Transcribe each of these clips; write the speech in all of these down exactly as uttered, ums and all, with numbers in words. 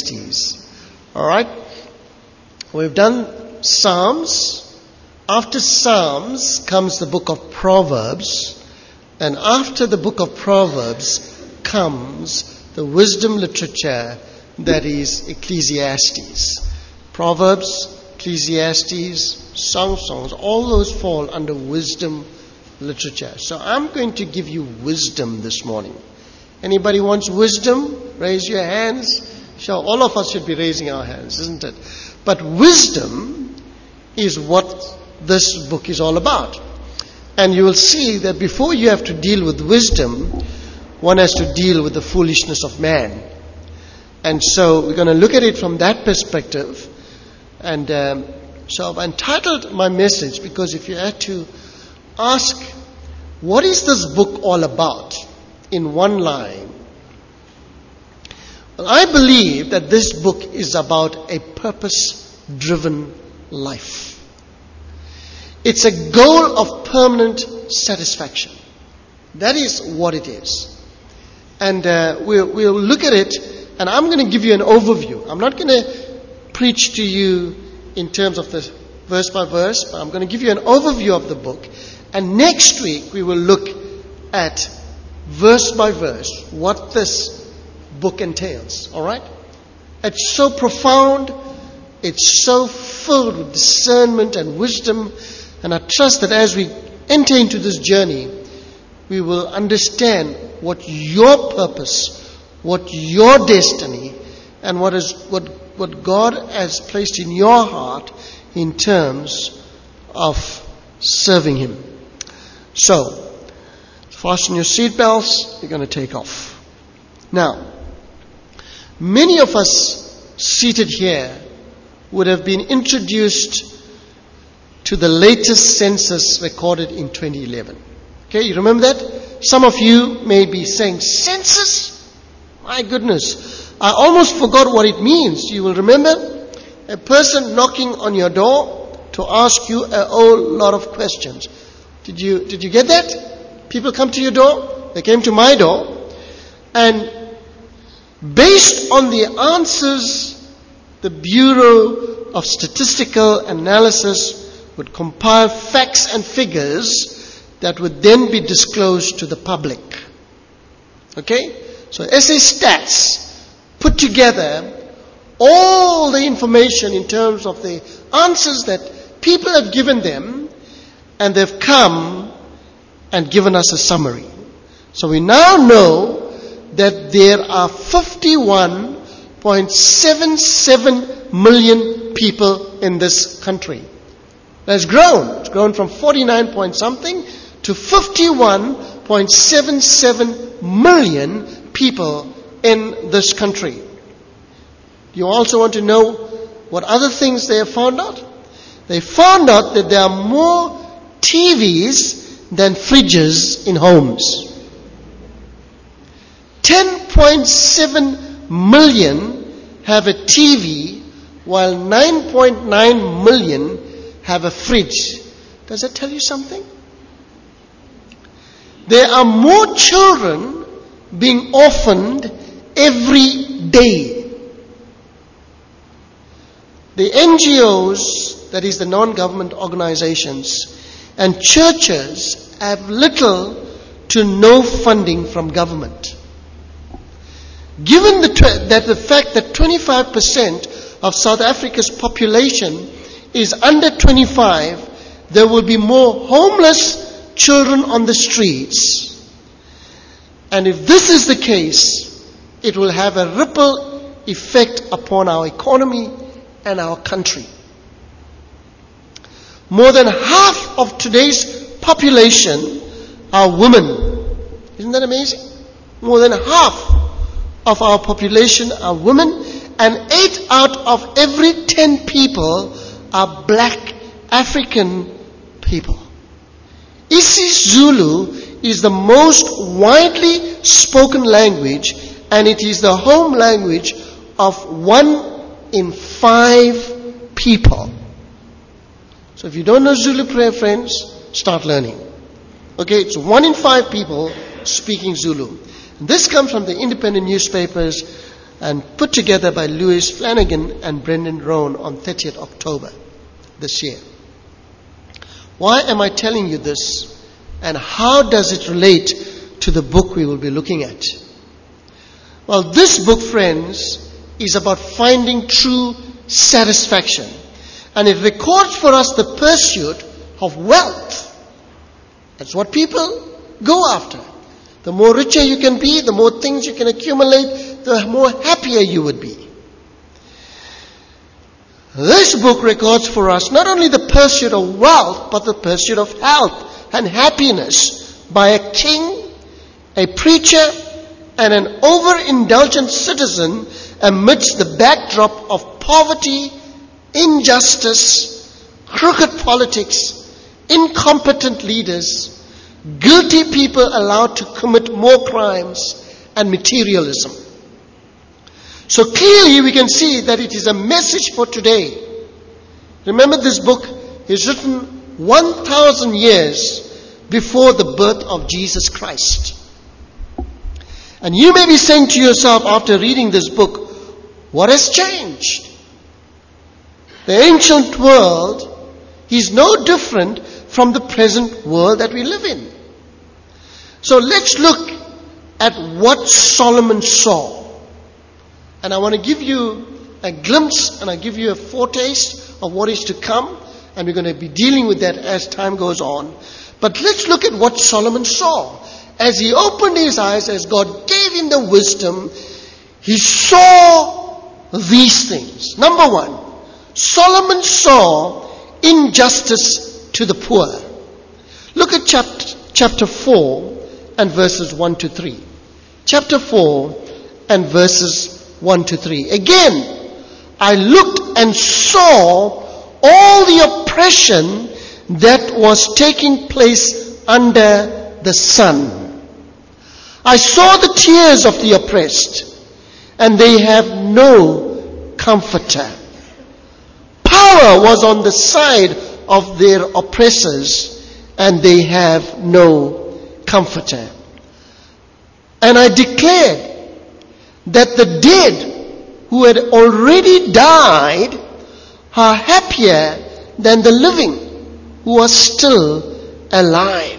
Ecclesiastes. All right? We've done Psalms. After Psalms comes the book of Proverbs. And after the book of Proverbs comes the wisdom literature that is Ecclesiastes. Proverbs, Ecclesiastes, Song of Songs, all those fall under wisdom literature. So I'm going to give you wisdom this morning. Anybody wants wisdom? Raise your hands. Sure, all of us should be raising our hands, isn't it? But wisdom is what this book is all about. And you will see that before you have to deal with wisdom, one has to deal with the foolishness of man. And so we're going to look at it from that perspective. And um, so I've entitled my message, because if you had to ask, what is this book all about in one line? Well, I believe that this book is about a purpose-driven life. It's a goal of permanent satisfaction. That is what it is. And uh, we'll, we'll look at it, and I'm going to give you an overview. I'm not going to preach to you in terms of the verse by verse, but I'm going to give you an overview of the book. And next week we will look at verse by verse what this book entails. All right? It's so profound. It's so filled with discernment and wisdom. And I trust that as we enter into this journey, we will understand what your purpose, what your destiny, and what is what what God has placed in your heart in terms of serving Him. So, fasten your seatbelts. We're going to take off. Now, many of us seated here would have been introduced to the latest census recorded in twenty eleven. Okay, you remember that? Some of you may be saying, census? My goodness, I almost forgot what it means. You will remember a person knocking on your door to ask you a whole lot of questions. Did you, did you get that? People come to your door. They came to my door. And based on the answers, the Bureau of Statistical Analysis would compile facts and figures that would then be disclosed to the public. Okay? So S A Stats put together all the information in terms of the answers that people have given them, and they've come and given us a summary. So we now know that there are fifty-one point seven seven million people in this country. That's grown. It's grown from forty-nine point something to fifty-one point seven seven million people in this country. You also want to know what other things they have found out? They found out that there are more T Vs than fridges in homes. ten point seven million have a T V, while nine point nine million have a fridge. Does that tell you something? There are more children being orphaned every day. The N G Os, that is the non-government organizations, and churches have little to no funding from government. Given the tw- that the fact that twenty-five percent of South Africa's population is under twenty-five, there will be more homeless children on the streets. And if this is the case, it will have a ripple effect upon our economy and our country. More than half of today's population are women. Isn't that amazing? More than half of our population are women, and eight out of every ten people are black African people. isiZulu is the most widely spoken language, and it is the home language of one in five people. So if you don't know Zulu prayer, friends, start learning. Okay, it's one in five people speaking Zulu. And this comes from the independent newspapers, and put together by Lewis Flanagan and Brendan Rohn on thirtieth of October this year. Why am I telling you this? And how does it relate to the book we will be looking at? Well, this book, friends, is about finding true satisfaction. And it records for us the pursuit of wealth. That's what people go after. The more richer you can be, the more things you can accumulate, the more happier you would be. This book records for us not only the pursuit of wealth, but the pursuit of health and happiness by a king, a preacher, and an overindulgent citizen amidst the backdrop of poverty, injustice, crooked politics, incompetent leaders, guilty people allowed to commit more crimes, and materialism. So clearly we can see that it is a message for today. Remember, this book is written one thousand years before the birth of Jesus Christ. And you may be saying to yourself after reading this book, what has changed? The ancient world is no different from the present world that we live in. So let's look at what Solomon saw. And I want to give you a glimpse and I give you a foretaste of what is to come. And we're going to be dealing with that as time goes on. But let's look at what Solomon saw. As he opened his eyes, as God gave him the wisdom, he saw these things. Number one, Solomon saw injustice to the poor. Look at chapter, chapter four and verses one to three. Chapter four and verses one to three. Again, I looked and saw all the oppression that was taking place under the sun. I saw the tears of the oppressed, and they have no comforter. Power was on the side of their oppressors, and they have no comforter. And I declared that the dead who had already died are happier than the living who are still alive.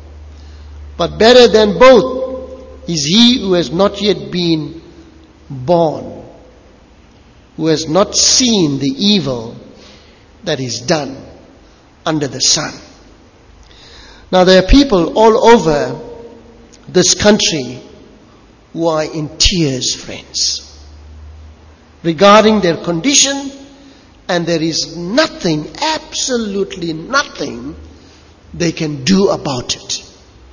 But better than both is he who has not yet been born, who has not seen the evil that is done under the sun. Now there are people all over this country who are in tears, friends, regarding their condition, and there is nothing, absolutely nothing they can do about it.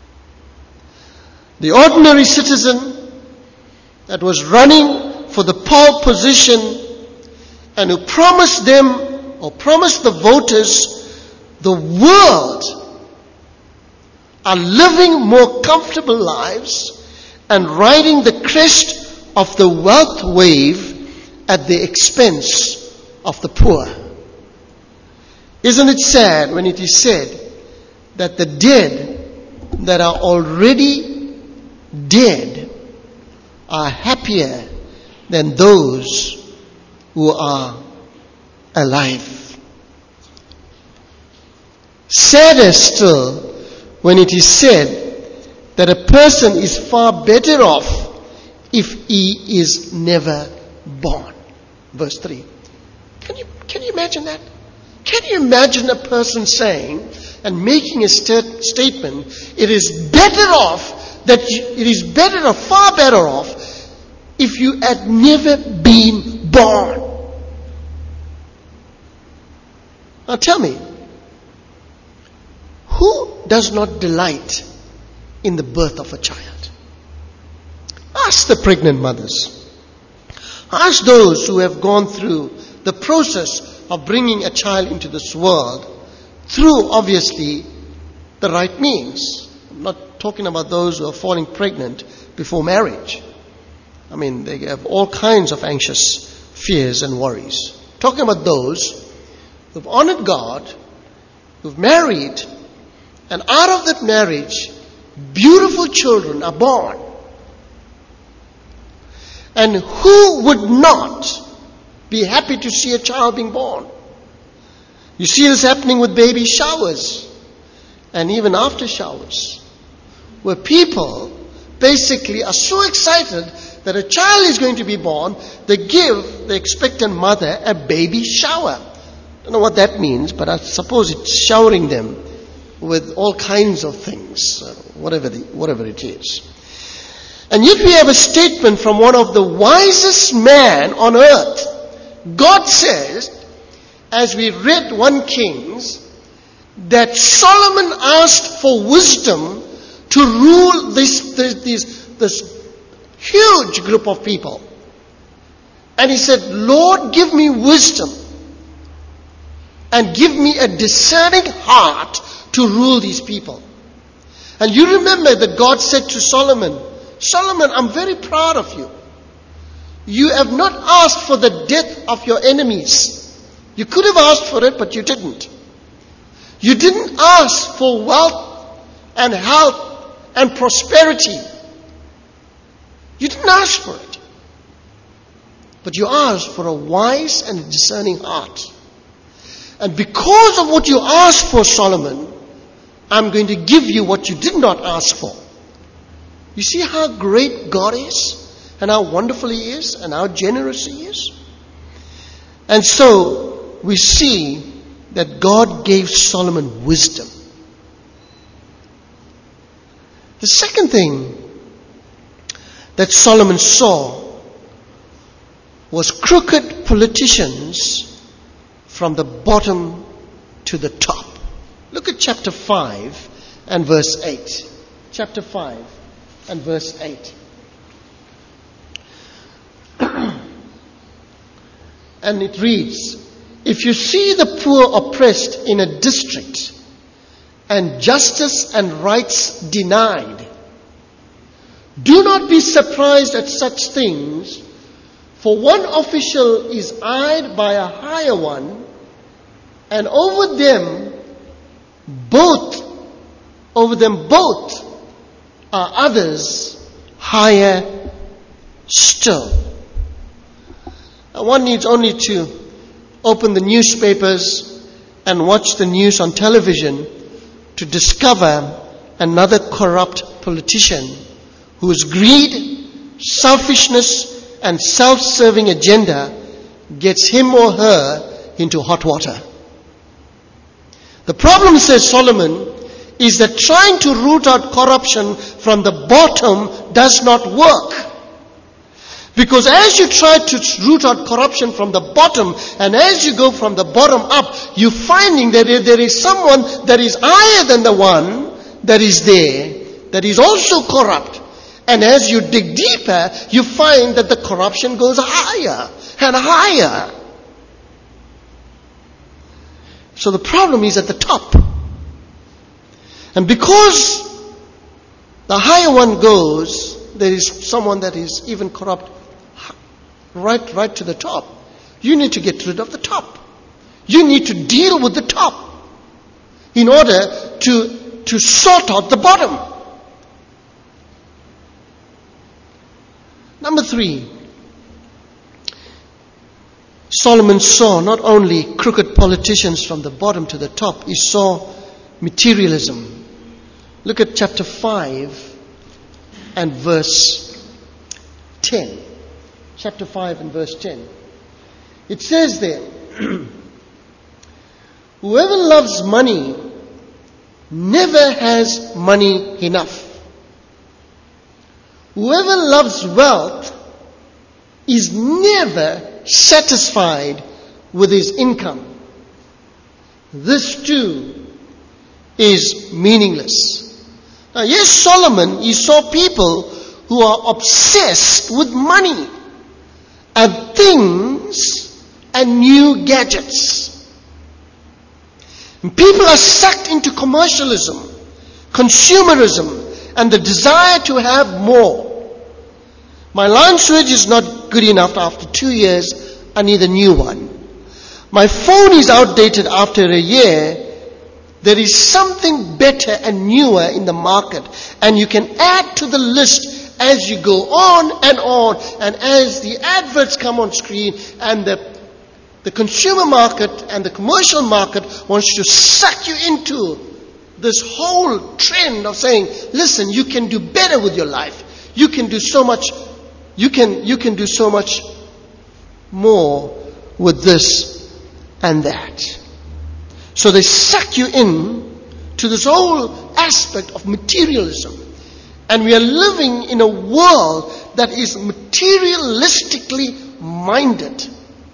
The ordinary citizen that was running for the pole position and who promised them or promised the voters the world are living more comfortable lives and riding the crest of the wealth wave at the expense of the poor. Isn't it sad when it is said that the dead that are already dead are happier than those who are alive? Sadder still when it is said that a person is far better off if he is never born. Verse three. Can you, can you imagine that? Can you imagine a person saying and making a st- statement, it is better off that you, it is better or far better off if you had never been born. Now tell me, who does not delight in the birth of a child? Ask the pregnant mothers. Ask those who have gone through the process of bringing a child into this world through, obviously, the right means. I'm not talking about those who are falling pregnant before marriage. I mean, they have all kinds of anxious fears and worries. Talking about those who've honored God, who've married, and out of that marriage, beautiful children are born. And who would not be happy to see a child being born? You see this happening with baby showers and even after showers, where people basically are so excited that a child is going to be born, they give the expectant mother a baby shower. I don't know what that means, but I suppose it's showering them with all kinds of things, uh, whatever the, whatever it is. And yet we have a statement from one of the wisest men on earth. God says, as we read First Kings, that Solomon asked for wisdom to rule this, this, this, this huge group of people. And he said, Lord, give me wisdom and give me a discerning heart to rule these people. And you remember that God said to Solomon, Solomon, I'm very proud of you. You have not asked for the death of your enemies. You could have asked for it, but you didn't. You didn't ask for wealth and health and prosperity. You didn't ask for it. But you asked for a wise and discerning heart. And because of what you asked for, Solomon, I'm going to give you what you did not ask for. You see how great God is, and how wonderful He is, and how generous He is? And so, we see that God gave Solomon wisdom. The second thing that Solomon saw was crooked politicians from the bottom to the top. Look at chapter five and verse eight. Chapter five and verse eight. And it reads, if you see the poor oppressed in a district and justice and rights denied, do not be surprised at such things, for one official is eyed by a higher one, and over them both, over them both are others higher still. Now, one needs only to open the newspapers and watch the news on television to discover another corrupt politician whose greed, selfishness, and self-serving agenda gets him or her into hot water. The problem, says Solomon, is that trying to root out corruption from the bottom does not work. Because as you try to root out corruption from the bottom, and as you go from the bottom up, you're finding that there is someone that is higher than the one that is there, that is also corrupt. And as you dig deeper, you find that the corruption goes higher and higher. So the problem is at the top. And because the higher one goes, there is someone that is even corrupt right, right to the top. You need to get rid of the top. You need to deal with the top in order to, to sort out the bottom. Number three, Solomon saw not only crooked politicians from the bottom to the top, he saw materialism. Look at chapter five and verse ten. Chapter five and verse ten. It says there, whoever loves money never has money enough. Whoever loves wealth is never satisfied with his income. This too is meaningless. Now, yes, Solomon, he saw people who are obsessed with money and things and new gadgets. And people are sucked into commercialism, consumerism, and the desire to have more. My lounge switch is not good enough. After two years, I need a new one. My phone is outdated after a year. There is something better and newer in the market, and you can add to the list as you go on and on, and as the adverts come on screen, and the, the consumer market and the commercial market wants to suck you into this whole trend of saying, listen, you can do better with your life. You can do so much, you can, you can do so much more with this and that. So they suck you in to this whole aspect of materialism. And we are living in a world that is materialistically minded.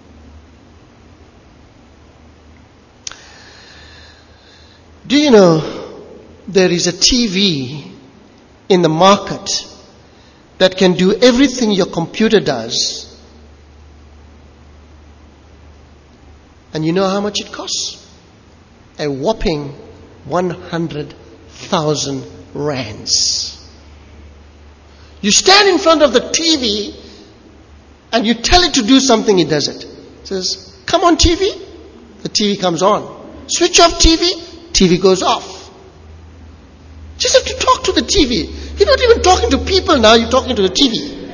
Do you know there is a T V in the market that can do everything your computer does? And you know how much it costs? A whopping one hundred thousand rands. You stand in front of the T V and you tell it to do something, it does it. It says, come on T V. The T V comes on. Switch off T V. T V goes off. Just have to talk to the T V. You're not even talking to people now, you're talking to the T V.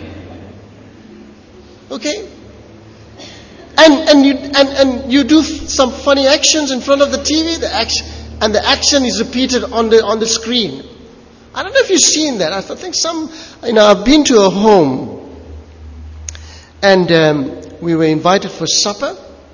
Okay? And and you and, and you do some funny actions in front of the T V, the action, and the action is repeated on the on the screen. I don't know if you've seen that. I think some, you know, I've been to a home, and um, we were invited for supper,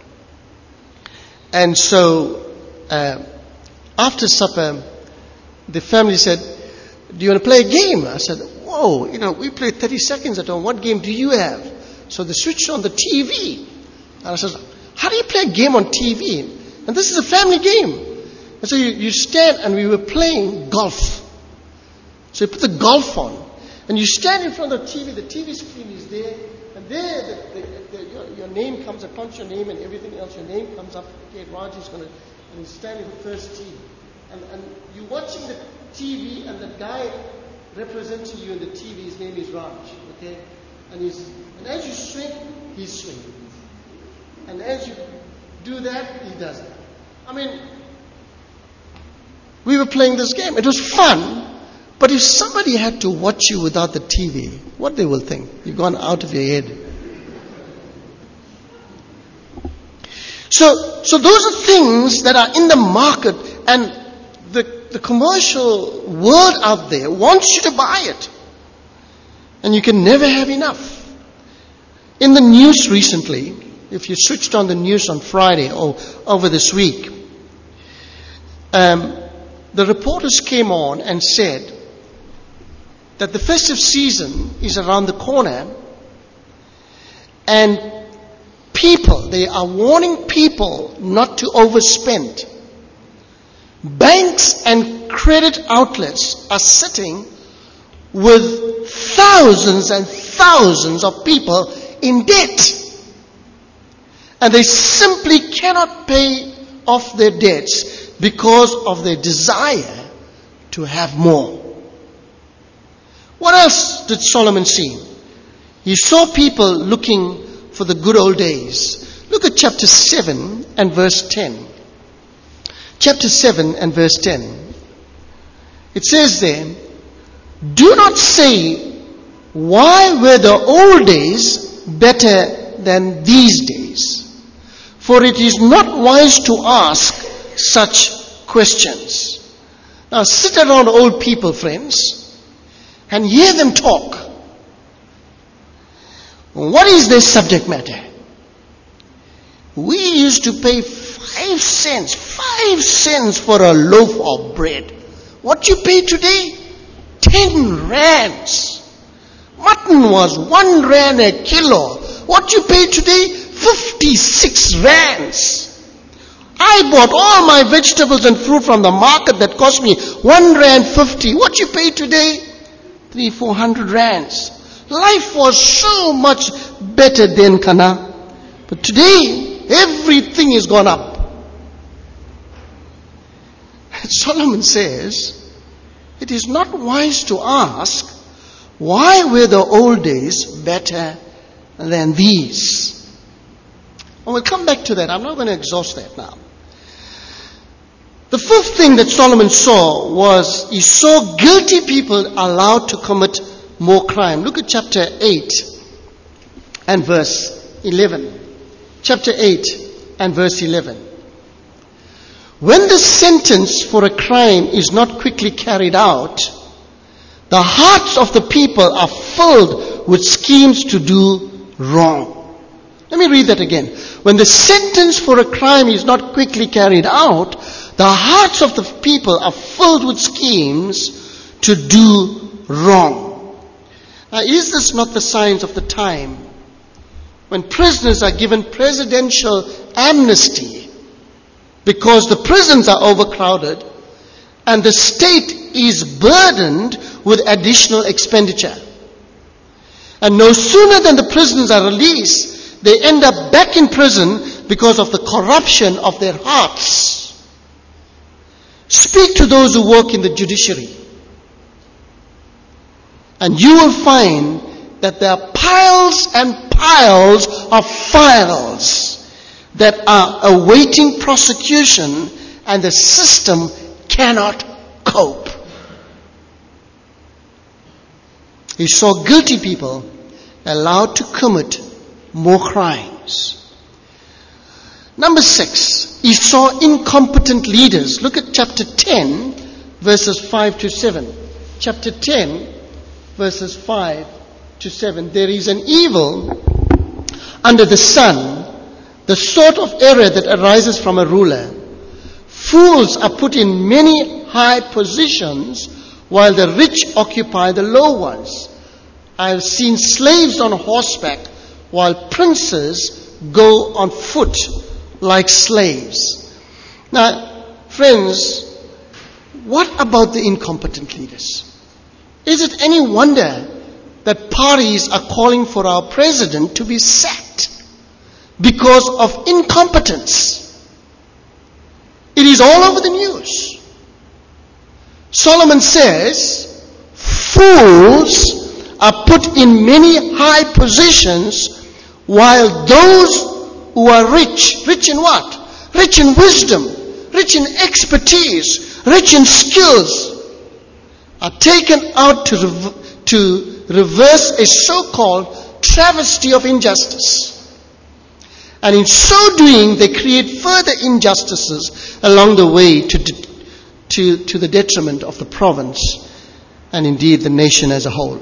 and so uh, after supper, the family said, do you want to play a game? I said, whoa, you know, we play thirty seconds at home. What game do you have? So they switched on the T V. And I said, how do you play a game on T V? And this is a family game. And so you, you stand, and we were playing golf. So you put the golf on, and you stand in front of the T V. The T V screen is there, and there the, the, the, your, your name comes, I punch your name and everything else. Your name comes up. Okay, Raj is going to, and he's standing the first tee. And, and you're watching the T V, and the guy representing you in the T V, his name is Raj, okay? And he's, and as you swing, he's swinging. And as you do that, he does that. I mean, we were playing this game. It was fun, but if somebody had to watch you without the T V, what they will think? You've gone out of your head. So, so those are things that are in the market, and the, the commercial world out there wants you to buy it. And you can never have enough. In the news recently, if you switched on the news on Friday or over this week, um, the reporters came on and said that the festive season is around the corner, and people, they are warning people not to overspend. Banks and credit outlets are sitting with thousands and thousands of people in debt. And they simply cannot pay off their debts because of their desire to have more. What else did Solomon see? He saw people looking for the good old days. Look at chapter seven and verse ten. Chapter seven and verse ten. It says there, do not say, why were the old days better than these days? For it is not wise to ask such questions. Now sit around old people, friends, and hear them talk. What is their subject matter? We used to pay five cents, five cents for a loaf of bread. What you pay today? Ten rands. Mutton was one rand a kilo. What you pay today? Fifty-six rands. I bought all my vegetables and fruit from the market that cost me one rand fifty. What you pay today? Three, four hundred rands. Life was so much better then, Kana. But today, everything has gone up. Solomon says, it is not wise to ask, why were the old days better than these? And we'll come back to that. I'm not going to exhaust that now. The fifth thing that Solomon saw was he saw guilty people allowed to commit more crime. Look at chapter eight and verse eleven. Chapter eight and verse eleven. When the sentence for a crime is not quickly carried out, the hearts of the people are filled with schemes to do wrong. Let me read that again. When the sentence for a crime is not quickly carried out, the hearts of the people are filled with schemes to do wrong. Now, is this not the signs of the time when prisoners are given presidential amnesty because the prisons are overcrowded and the state is burdened with additional expenditure? And no sooner than the prisoners are released, they end up back in prison because of the corruption of their hearts. Speak to those who work in the judiciary, and you will find that there are piles and piles of files that are awaiting prosecution, and the system cannot cope. He saw guilty people allowed to commit more crimes. Number six, he saw incompetent leaders. Look at chapter ten, verses five to seven. Chapter ten, verses five to seven. There is an evil under the sun, the sort of error that arises from a ruler. Fools are put in many high positions, while the rich occupy the low ones. I have seen slaves on horseback, while princes go on foot like slaves. Now, friends, what about the incompetent leaders? Is it any wonder that parties are calling for our president to be sacked because of incompetence? It is all over the news. Solomon says, fools are put in many high positions, while those who are rich, rich in what? Rich in wisdom, rich in expertise, rich in skills, are taken out to, rev- to reverse a so-called travesty of injustice. And in so doing, they create further injustices along the way to, de- to, to the detriment of the province and indeed the nation as a whole.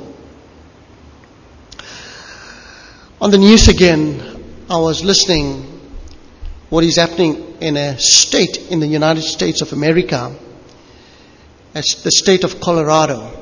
On the news again, I was listening what is happening in a state in the United States of America, as the state of Colorado.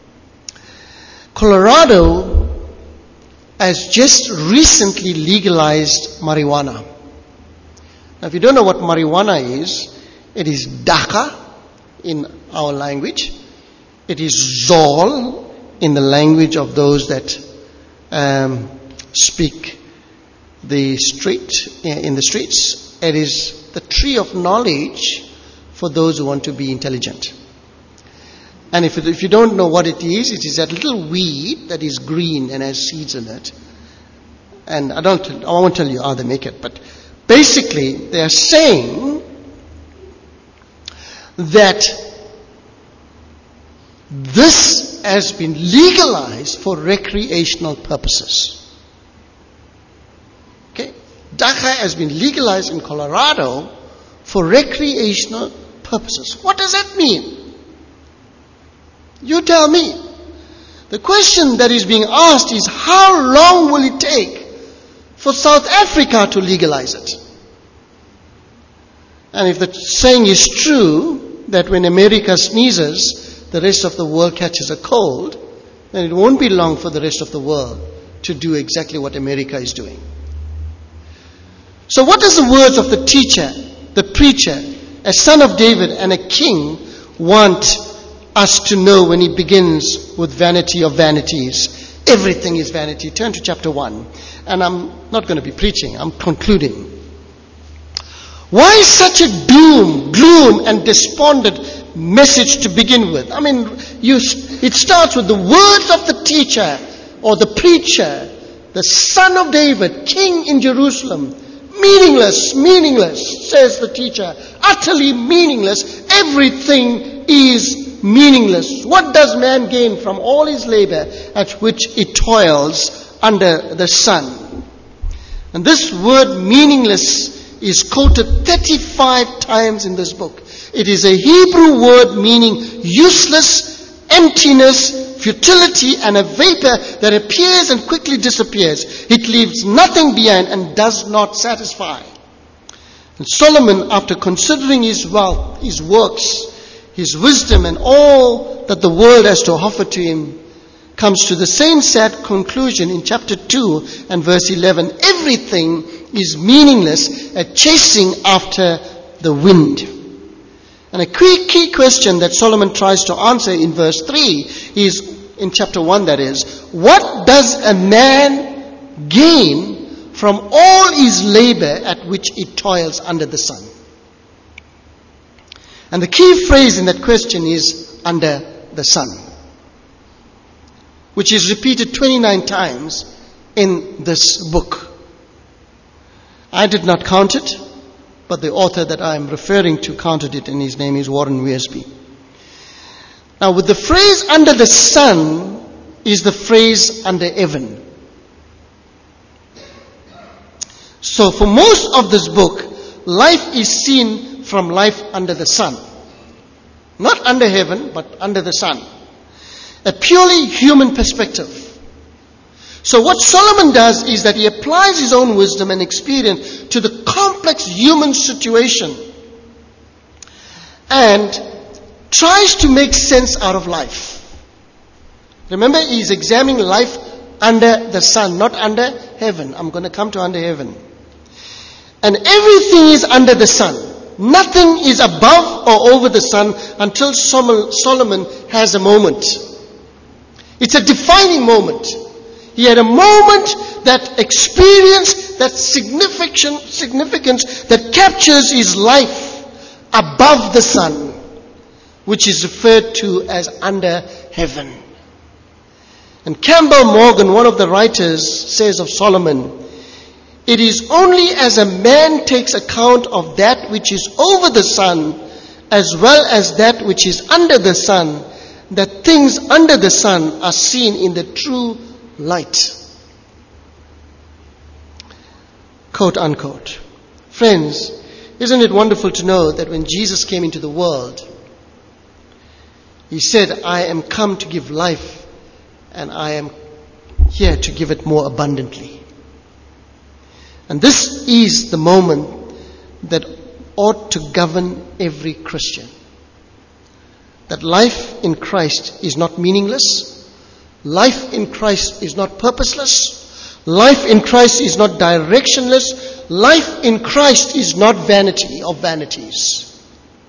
Colorado has just recently legalized marijuana. Now, if you don't know what marijuana is, it is daca in our language. It is zol in the language of those that um, speak the street, in the streets. It is the tree of knowledge for those who want to be intelligent. And if, it, if you don't know what it is, it is that little weed that is green and has seeds in it. And I don't, I won't tell you how they make it, but basically they are saying that this has been legalized for recreational purposes. Daca has been legalized in Colorado for recreational purposes. What does that mean? You tell me. The question that is being asked is, how long will it take for South Africa to legalize it? And if the saying is true, that when America sneezes, the rest of the world catches a cold, then it won't be long for the rest of the world to do exactly what America is doing. So what does the words of the teacher, the preacher, a son of David and a king want us to know when he begins with vanity of vanities? Everything is vanity. Turn to chapter one. And I'm not going to be preaching, I'm concluding. Why such a doom, gloom and despondent message to begin with? I mean, you, it starts with the words of the teacher or the preacher, the son of David, king in Jerusalem. Meaningless, meaningless, says the teacher. Utterly meaningless. Everything is meaningless. What does man gain from all his labor at which he toils under the sun? And this word meaningless is quoted thirty-five times in this book. It is a Hebrew word meaning useless, emptiness, futility, and a vapor that appears and quickly disappears. It leaves nothing behind and does not satisfy. And Solomon, after considering his wealth, his works, his wisdom, and all that the world has to offer to him, comes to the same sad conclusion in chapter two and verse eleven. Everything is meaningless, a chasing after the wind. And a key, key question that Solomon tries to answer in verse three is, in chapter one that is, what does a man gain from all his labor at which he toils under the sun? And the key phrase in that question is under the sun, which is repeated twenty-nine times in this book. I did not count it, but the author that I am referring to counted it, and his name is Warren Wiersbe. Now, with the phrase under the sun is the phrase under heaven. So for most of this book, life is seen from life under the sun. Not under heaven, but under the sun. A purely human perspective. So what Solomon does is that he applies his own wisdom and experience to the complex human situation and tries to make sense out of life. Remember, he's examining life under the sun, not under heaven. I'm going to come to under heaven. And everything is under the sun. Nothing is above or over the sun until Solomon has a moment. It's a defining moment. He had a moment that experienced that significance, significance that captures his life above the sun, which is referred to as under heaven. And Campbell Morgan, one of the writers, says of Solomon, it is only as a man takes account of that which is over the sun as well as that which is under the sun, that things under the sun are seen in the true light. Quote unquote. Friends, isn't it wonderful to know that when Jesus came into the world, he said, I am come to give life, and I am here to give it more abundantly. And this is the moment that ought to govern every Christian. That life in Christ is not meaningless. Life in Christ is not purposeless. Life in Christ is not directionless. Life in Christ is not vanity of vanities.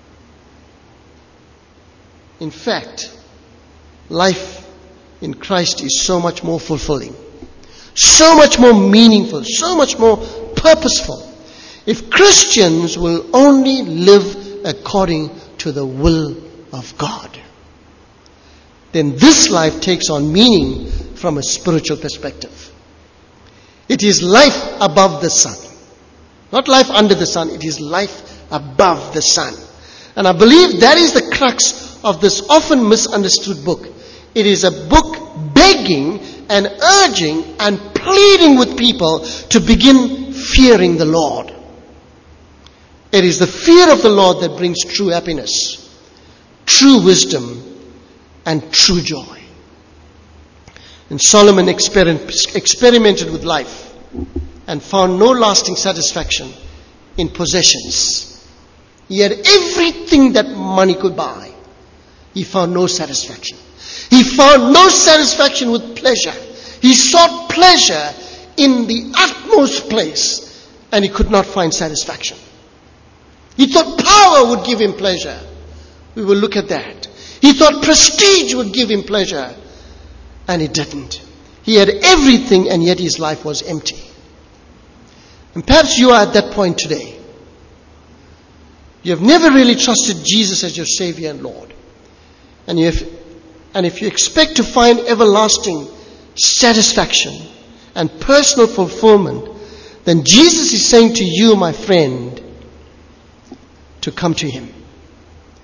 In fact, life in Christ is so much more fulfilling, so much more meaningful, so much more purposeful. If Christians will only live according to the will of God, then this life takes on meaning from a spiritual perspective. It is life above the sun. Not life under the sun, it is life above the sun. And I believe that is the crux of this often misunderstood book. It is a book begging and urging and pleading with people to begin fearing the Lord. It is the fear of the Lord that brings true happiness, true wisdom, and true joy. And Solomon exper- experimented with life and found no lasting satisfaction in possessions. He had everything that money could buy. He found no satisfaction. He found no satisfaction with pleasure. He sought pleasure in the utmost place, and he could not find satisfaction. He thought power would give him pleasure. We will look at that. He thought prestige would give him pleasure, and it didn't. He had everything, and yet his life was empty. And perhaps you are at that point today. You have never really trusted Jesus as your Savior and Lord. And, you have, and if you expect to find everlasting satisfaction and personal fulfillment, then Jesus is saying to you, my friend, to come to Him.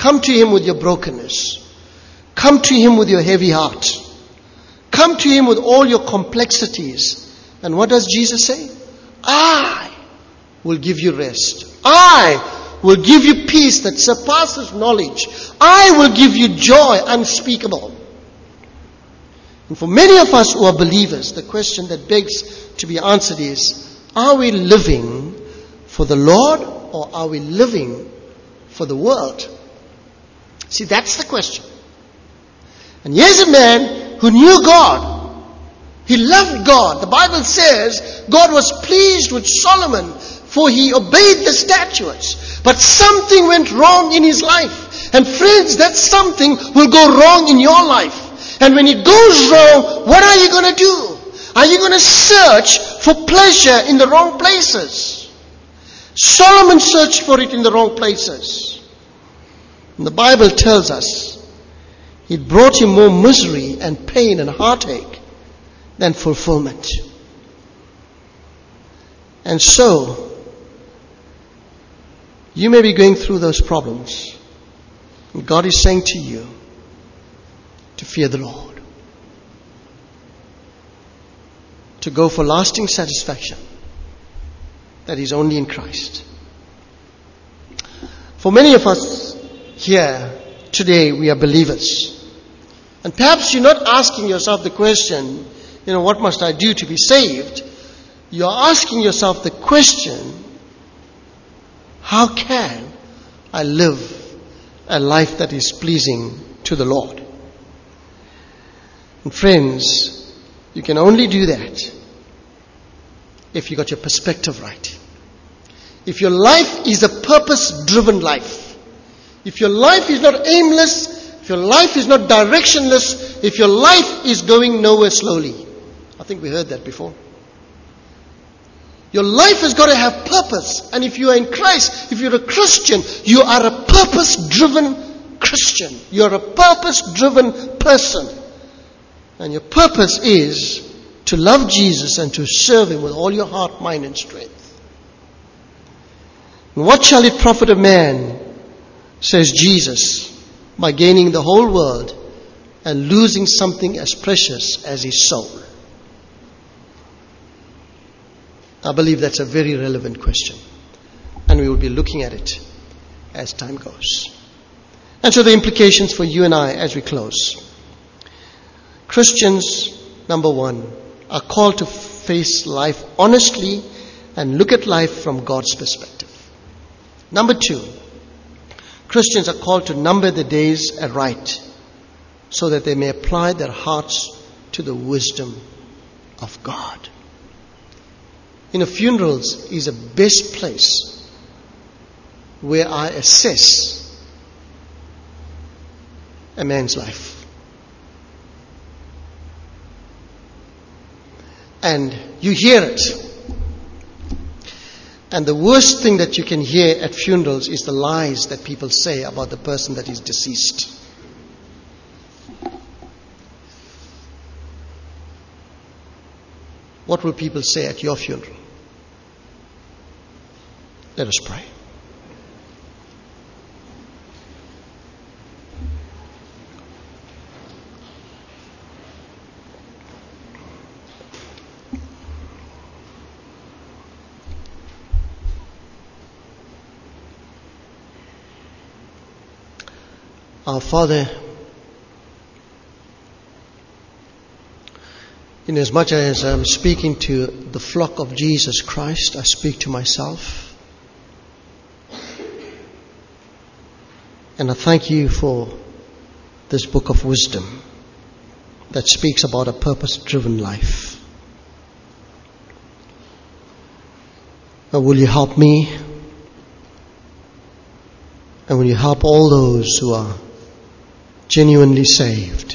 Come to Him with your brokenness. Come to Him with your heavy heart. Come to Him with all your complexities. And what does Jesus say? I will give you rest. I will give you peace that surpasses knowledge. I will give you joy unspeakable. And for many of us who are believers, the question that begs to be answered is, are we living for the Lord or are we living for the world? See, that's the question. And here's a man who knew God. He loved God. The Bible says God was pleased with Solomon, for he obeyed the statutes. But something went wrong in his life. And friends, that something will go wrong in your life. And when it goes wrong, what are you going to do? Are you going to search for pleasure in the wrong places? Solomon searched for it in the wrong places. And the Bible tells us it brought him more misery and pain and heartache than fulfillment. And so, you may be going through those problems. And God is saying to you to fear the Lord. To go for lasting satisfaction that is only in Christ. For many of us here today, we are believers. And perhaps you're not asking yourself the question, you know, what must I do to be saved? You're asking yourself the question, how can I live a life that is pleasing to the Lord? And friends, you can only do that if you got your perspective right. If your life is a purpose-driven life, if your life is not aimless, if your life is not directionless, if your life is going nowhere slowly. I think we heard that before. Your life has got to have purpose. And if you are in Christ, if you're a Christian, you are a purpose-driven Christian. You are a purpose-driven person. And your purpose is to love Jesus and to serve Him with all your heart, mind, and strength. And what shall it profit a man, says Jesus, by gaining the whole world and losing something as precious as his soul? I believe that's a very relevant question. And we will be looking at it as time goes. And so the implications for you and I as we close. Christians, number one, are called to face life honestly and look at life from God's perspective. Number two, Christians are called to number the days aright so that they may apply their hearts to the wisdom of God. You know, funerals is a best place where I assess a man's life. And you hear it. And the worst thing that you can hear at funerals is the lies that people say about the person that is deceased. What will people say at your funeral? Let us pray. Our Father, inasmuch as I'm speaking to the flock of Jesus Christ, I speak to myself. And I thank you for this book of wisdom that speaks about a purpose-driven life. Now, will you help me? And will you help all those who are genuinely saved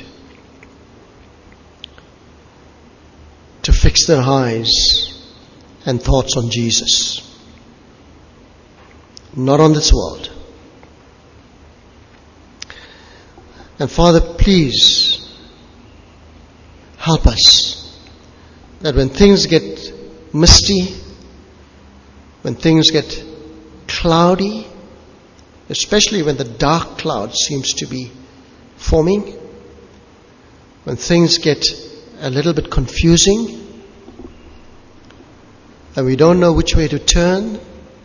to fix their eyes and thoughts on Jesus, not on this world? And Father, please help us that when things get misty, when things get cloudy, especially when the dark cloud seems to be forming, when things get a little bit confusing, and we don't know which way to turn.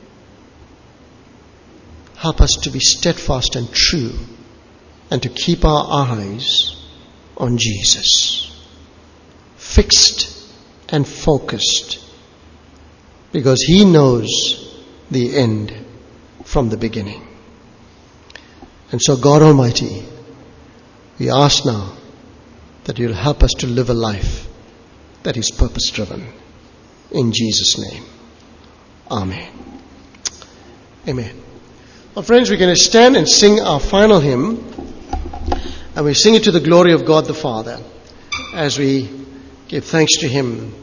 Help us to be steadfast and true, and to keep our eyes on Jesus, fixed and focused, because He knows the end from the beginning. And so, God Almighty, we ask now that You'll help us to live a life that is purpose-driven. In Jesus' name. Amen. Amen. Well, friends, we're going to stand and sing our final hymn. And we sing it to the glory of God the Father as we give thanks to Him